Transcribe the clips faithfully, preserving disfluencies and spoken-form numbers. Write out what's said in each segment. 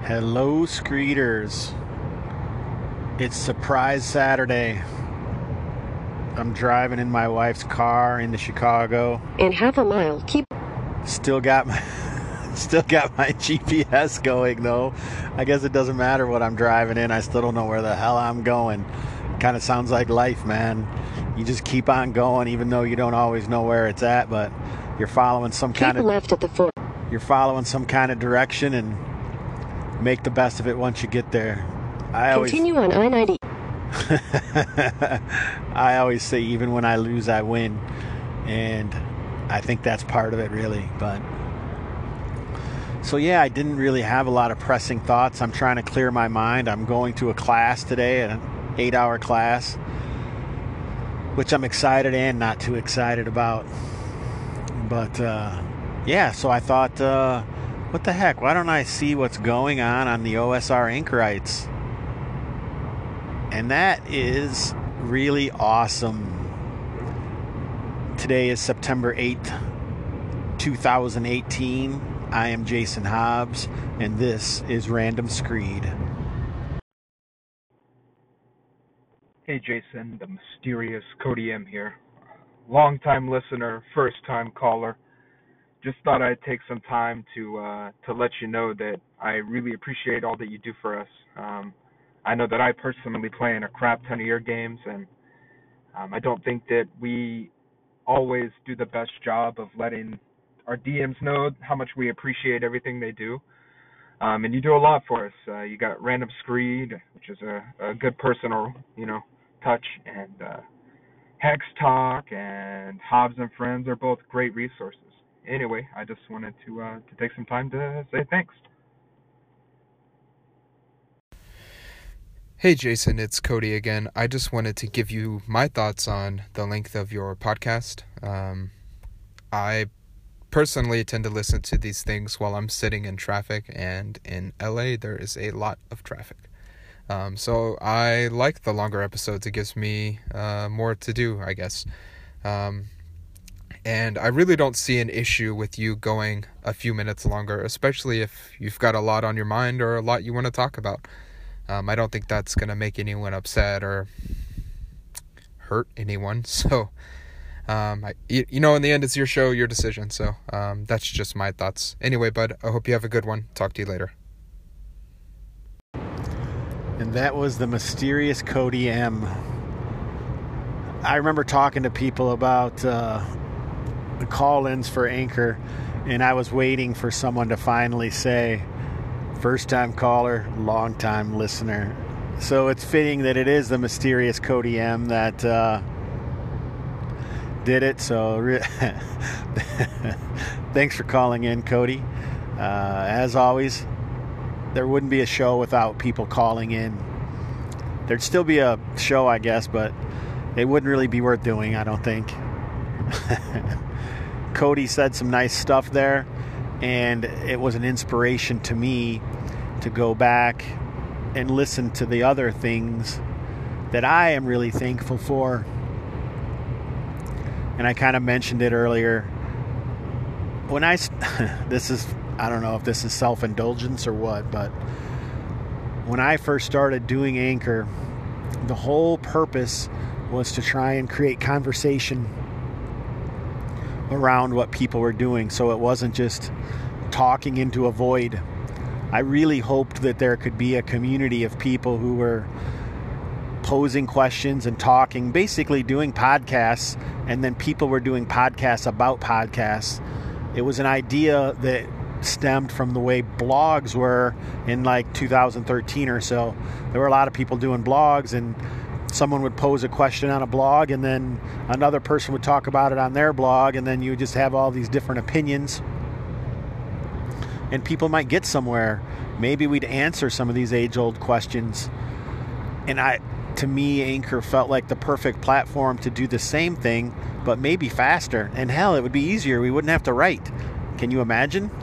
Hello, Screeters. It's Surprise Saturday. I'm driving in my wife's car into Chicago. In half a mile, keep... Still got my... Still got my G P S going, though. I guess it doesn't matter what I'm driving in. I still don't know where the hell I'm going. Kind of sounds like life, man. You just keep on going, even though you don't always know where it's at, but you're following some keep kind of... left at the foot. You're following some kind of direction and make the best of it once you get there. I always... Continue on I ninety. I always say, even when I lose, I win. And I think that's part of it, really. But... So yeah, I didn't really have a lot of pressing thoughts. I'm trying to clear my mind. I'm going to a class today, an eight-hour class, which I'm excited and not too excited about. But uh, yeah, so I thought, uh, what the heck? Why don't I see what's going on on the O S R Anchorites? And that is really awesome. Today is September eighth, twenty eighteen. I am Jason Hobbs, and this is Random Screed. Hey Jason, the mysterious Cody M here. Long-time listener, first-time caller. Just thought I'd take some time to uh, to let you know that I really appreciate all that you do for us. Um, I know that I personally play in a crap ton of your games, and um, I don't think that we always do the best job of letting our D Ms know how much we appreciate everything they do. Um, and you do a lot for us. Uh, you got Random Screed, which is a, a good personal, you know, touch, and uh, Hex Talk and Hobbs and Friends are both great resources. Anyway, I just wanted to uh, to take some time to say thanks. Hey Jason, it's Cody again. I just wanted to give you my thoughts on the length of your podcast. Um, I personally tend to listen to these things while I'm sitting in traffic, and in L A there is a lot of traffic. Um, so I like the longer episodes. It gives me uh, more to do, I guess. Um, and I really don't see an issue with you going a few minutes longer, especially if you've got a lot on your mind or a lot you want to talk about. Um, I don't think that's going to make anyone upset or hurt anyone. So, um, I, you, you know, in the end, it's your show, your decision. So um, that's just my thoughts. Anyway, bud, I hope you have a good one. Talk to you later. And that was the mysterious Cody M. I remember talking to people about uh, the call-ins for Anchor, and I was waiting for someone to finally say, first-time caller, long-time listener. So it's fitting that it is the mysterious Cody M that uh, did it. So re- thanks for calling in, Cody. Uh, as always, there wouldn't be a show without people calling in. There'd still be a show, I guess, but it wouldn't really be worth doing, I don't think. Cody said some nice stuff there, and it was an inspiration to me to go back and listen to the other things that I am really thankful for. And I kind of mentioned it earlier. When I, this is, I don't know if this is self-indulgence or what, but when I first started doing Anchor, the whole purpose was to try and create conversation around what people were doing. So it wasn't just talking into a void. I really hoped that there could be a community of people who were posing questions and talking, basically doing podcasts, and then people were doing podcasts about podcasts. It was an idea that stemmed from the way blogs were in like two thousand thirteen or so. There were a lot of people doing blogs, and someone would pose a question on a blog, and then another person would talk about it on their blog, and then you would just have all these different opinions. And people might get somewhere. Maybe we'd answer some of these age-old questions. And I, to me, Anchor felt like the perfect platform to do the same thing, but maybe faster. And hell, it would be easier. We wouldn't have to write. Can you imagine?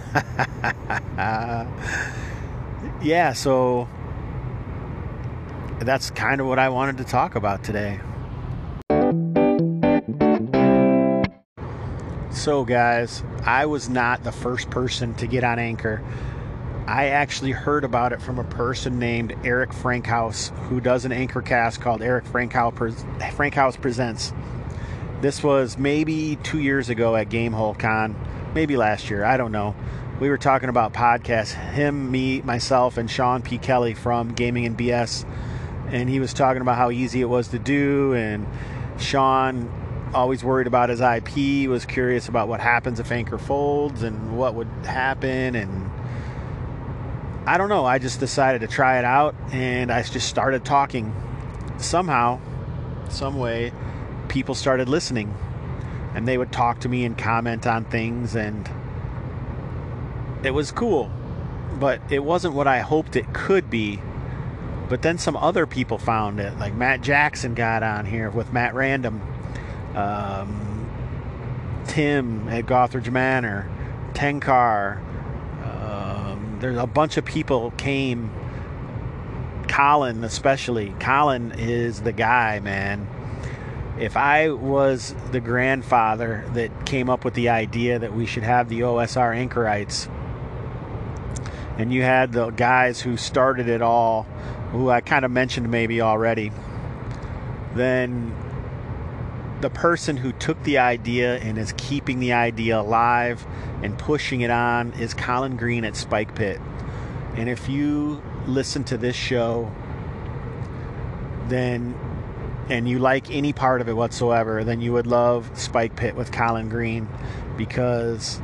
Yeah, so that's kind of what I wanted to talk about today. So guys, I was not the first person to get on Anchor. I actually heard about it from a person named Eric Frankhouse, who does an anchor cast called Eric Frankhouse, Frankhouse Presents. This was maybe two years ago at Gamehole Con, maybe last year, I don't know. We were talking about podcasts, him, me, myself, and Sean P. Kelly from Gaming and B S, and he was talking about how easy it was to do, and Sean, always worried about his I P, was curious about what happens if Anchor folds and what would happen, and I don't know, I just decided to try it out, and I just started talking. Somehow, some way, people started listening, and they would talk to me and comment on things, and it was cool, but it wasn't what I hoped it could be. But then some other people found it, like Matt Jackson got on here with Matt Random, um, Tim at Gothridge Manor, Tenkar. There's a bunch of people came. Colin especially. Colin is the guy, man. If I was the grandfather that came up with the idea that we should have the O S R anchorites, and you had the guys who started it all, who I kind of mentioned maybe already, then the person who took the idea and is keeping the idea alive and pushing it on is Colin Green at Spike Pit. And if you listen to this show, then and you like any part of it whatsoever, then you would love Spike Pit with Colin Green, because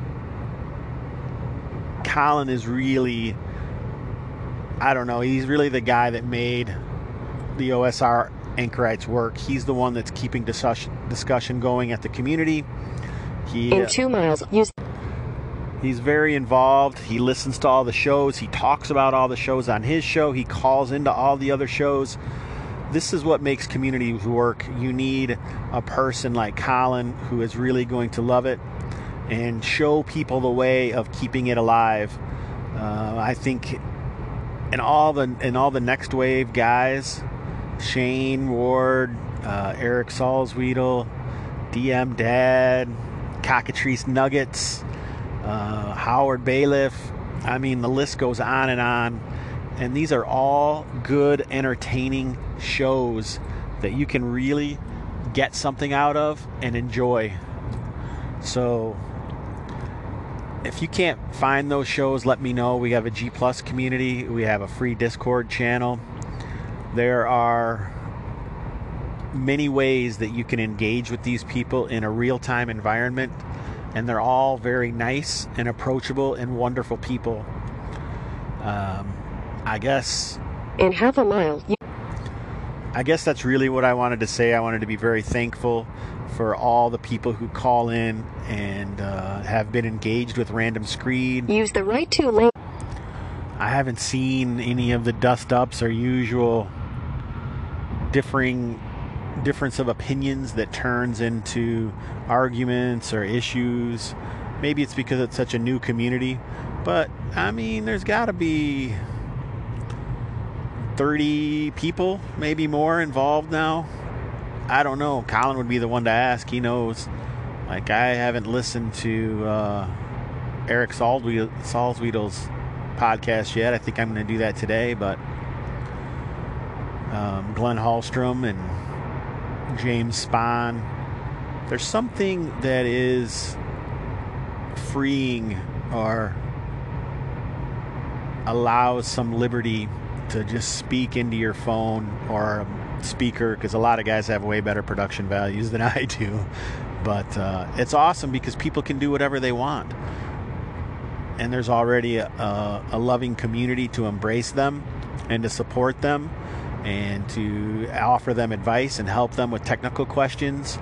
Colin is really, I don't know, he's really the guy that made the O S R anchorites work. He's the one that's keeping discussion discussion going at the community. He, In two miles, use... He's very involved. He listens to all the shows. He talks about all the shows on his show. He calls into all the other shows. This is what makes communities work. You need a person like Colin who is really going to love it and show people the way of keeping it alive. Uh, I think in all the in all the next wave guys, Shane Ward, uh, Eric Salzwedel, D M Dad, Cockatrice Nuggets, uh, Howard Bailiff. I mean, the list goes on and on. And these are all good, entertaining shows that you can really get something out of and enjoy. So if you can't find those shows, let me know. We have a G Plus community. We have a free Discord channel. There are many ways that you can engage with these people in a real-time environment, and they're all very nice and approachable and wonderful people. Um, I guess... In half a mile... You- I guess that's really what I wanted to say. I wanted to be very thankful for all the people who call in and uh, have been engaged with Random Screed. Use the right two lane. I haven't seen any of the dust-ups or usual differing difference of opinions that turns into arguments or issues. Maybe it's because it's such a new community, but I mean, there's got to be thirty people, maybe more, involved now. I don't know. Colin would be the one to ask. He knows. Like, I haven't listened to uh, Eric Salzwedel's podcast yet. I think I'm going to do that today, but um, Glenn Hallstrom and James Spahn, there's something that is freeing or allows some liberty to just speak into your phone or a speaker, because a lot of guys have way better production values than I do. But uh, it's awesome because people can do whatever they want. And there's already a, a, a loving community to embrace them and to support them and to offer them advice and help them with technical questions.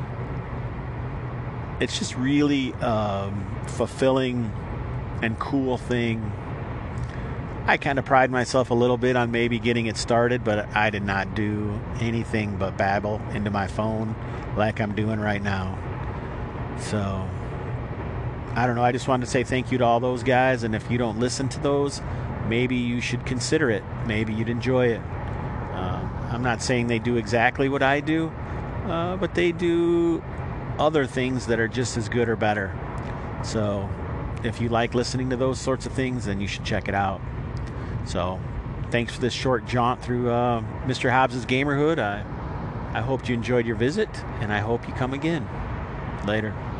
It's just really um, fulfilling and cool thing. I kind of pride myself a little bit on maybe getting it started, but I did not do anything but babble into my phone like I'm doing right now. So, I don't know. I just wanted to say thank you to all those guys, and if you don't listen to those, maybe you should consider it. Maybe you'd enjoy it. Uh, I'm not saying they do exactly what I do, uh, but they do other things that are just as good or better. So, if you like listening to those sorts of things, then you should check it out. So thanks for this short jaunt through uh, Mister Habs' Gamerhood. I, I hope you enjoyed your visit, and I hope you come again. Later.